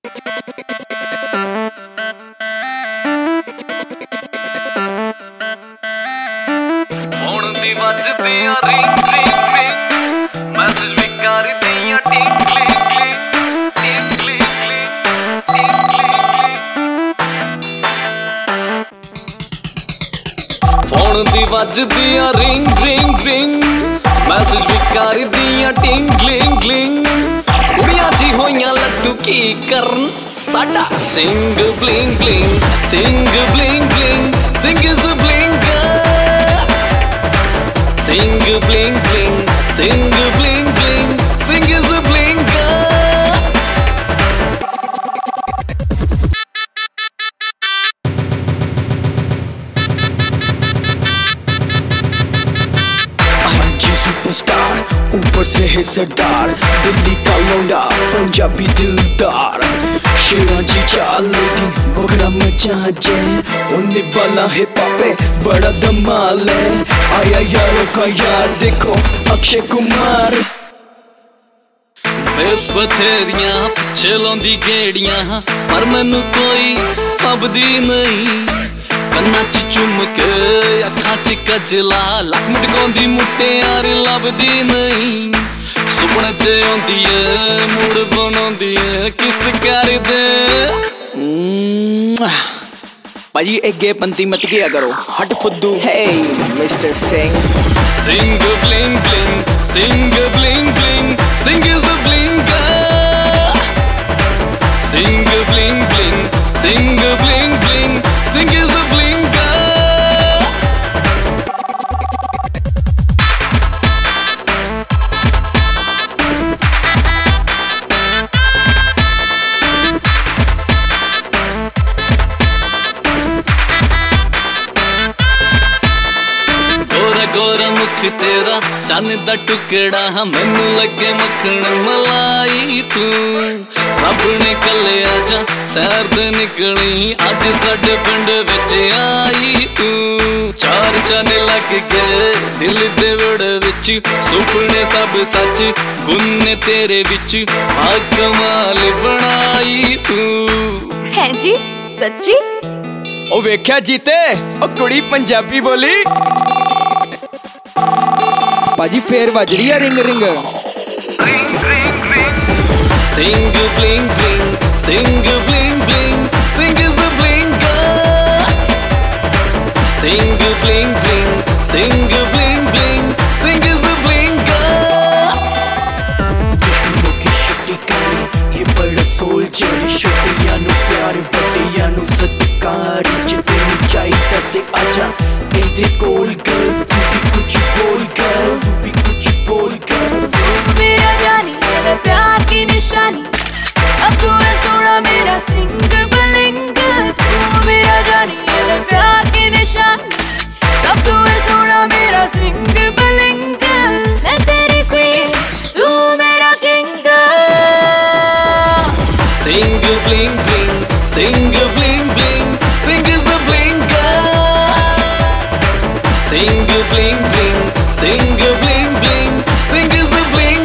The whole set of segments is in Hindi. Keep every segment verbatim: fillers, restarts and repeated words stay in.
फोन दी वजदियां रिंग रिंग रिंग मैसेज भी करदियां ting click click ting click click ting click. Phone दी वजदियां रिंग रिंग रिंग मैसेज भी करदियां टिंग क्लिक क्लिक। कुड़ियां जी होइयां लड्डू की करन साडा Singh bling bling Singh bling bling Singh is bling Sing bling bling, sing bling bling, sing is a bling. पंची सुपरस्टार ऊपर से है सरदार, दिल्ली का लौंडा पंजाबी दिलदार। शेरां जी चाल दी बगड़ा मचा जैन, उन्हें वाला है पापे बड़ा धमाल है। आया यारों का यार देखो अक्षय कुमार। बेस बथेरियां पिछे लाउंदी गेड़ियां पर मैनू कोई फबदी नहीं। कन्ना च झुमके अखां च कजला लक मटकाउंदी मुटियार लभदी नहीं। सुपने च आउंदी ऐ मूड बनाउंदी ऐ किस करदे। भाजी एक गे पंती मत किया करो, हट फुद्दू। Hey mister Singh Singh bling bling Singh bling bling Singh is a bling. Singh bling bling Singh bling bling Singh is a bling. गोरा मुख तेरा चन दा टुकड़ा मैनू लगे मक्खन मलाई। तू रब ने कलिया जा सैर ते निकली अज साडे पिंड विच आई। तू चार चन लग गए दिल दे वड़ विच, सुपने सब सच गुन तेरे विच आ कमाल बनाई। तू है जी सच्ची? ओ वेख्या जीते ओ कुड़ी पंजाबी बोली। पाजी फेर वज रही है ring ring Singh bling bling Singh bling bling Singh is a bling. Singh bling bling Singh bling bling Singh is a bling. दुश्मनों की छुट्टी करे ये बड़ा सोल्जर, छोटियां नु प्यार बड़ियां नु सत्कार। जे तेनू चाहिदा ते आजा इहदे कोल गर्ल, तू भी कुछ बोल गर्ल, तू भी कुछ बोल गर्ल। मेरा जानी मेरे प्यार की निशानी, अब तू है सोना मेरा सिंग ब्लिंग। तू मेरा जानी मेरे प्यार की निशानी, अब तू है सोना मेरा सिंग ब्लिंग। मैं तेरी क्वीन तू मेरा king. Singh bling bling Singh bling bling Singh is a bling. Singh bling bling Singh bling bling Singh is a bling.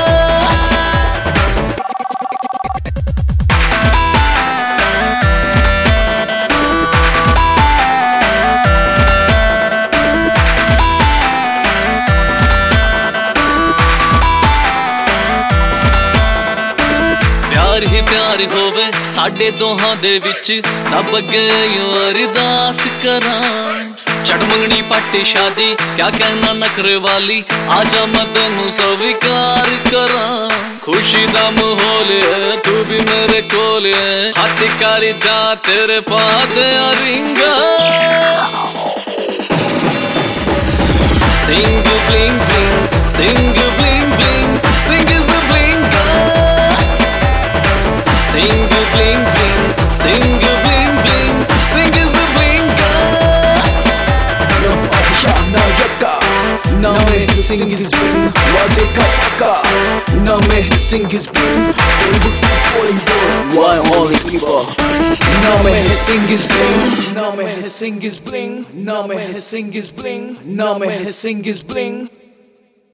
प्यार ही प्यार होवे साडे दोहां दे विच, रब अगे अरदास करां। चढ़ मंगनी पाटे शादी क्या कहना नखरे वाली, आजा मैं तेनू स्वीकार करा। खुशी दा माहौल है तू भी मेरे कोल है, हाथ कर जा तेरे पाद रिंगा। Singh bling bling Singh bling bling Singh is a bling. Singh bling bling Singh bling bling Singh is a bling. Now me sing his bling, while they kapka. Now me sing his bling, why all the people? Now me sing his bling, now me sing his bling, now me sing his bling, now me sing his bling.